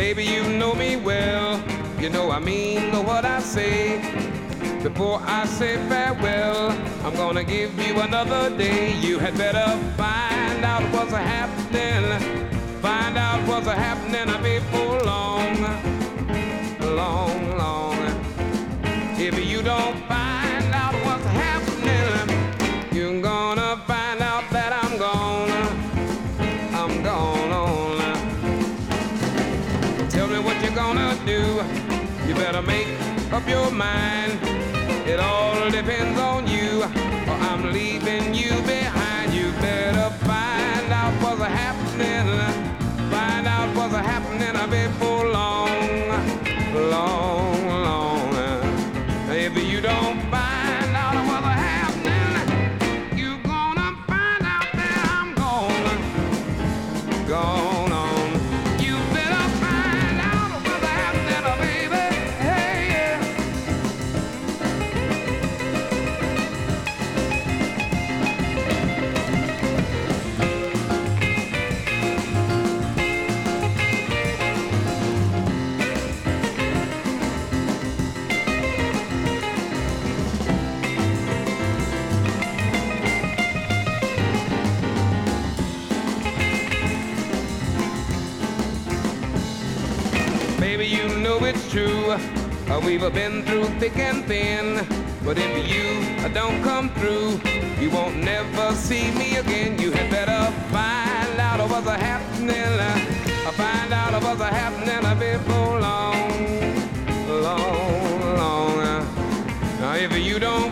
Baby, you know me well. You know I mean what I say. Before I say farewell, I'm gonna give you another day. You had better find out what's happening. Find out what's happening before long, long, long. If you don't find out what's happening, you're gonna find out that I'm gone. Tell me what you're gonna do. You better make up your mind. It all depends on you, or I'm leaving you behind. You better find out what's happening. Find out what's happening before long, long, long. If you don't find out what's happening, you're gonna find out that I'm gone, gone on. You better find out what's happening, baby. Hey, yeah. Baby, you know it's true. We've been through thick and thin. But if you don't come through, you won't never see me again. You had better find out what's happening. Find out what's happening before long, long, long. Now if you don't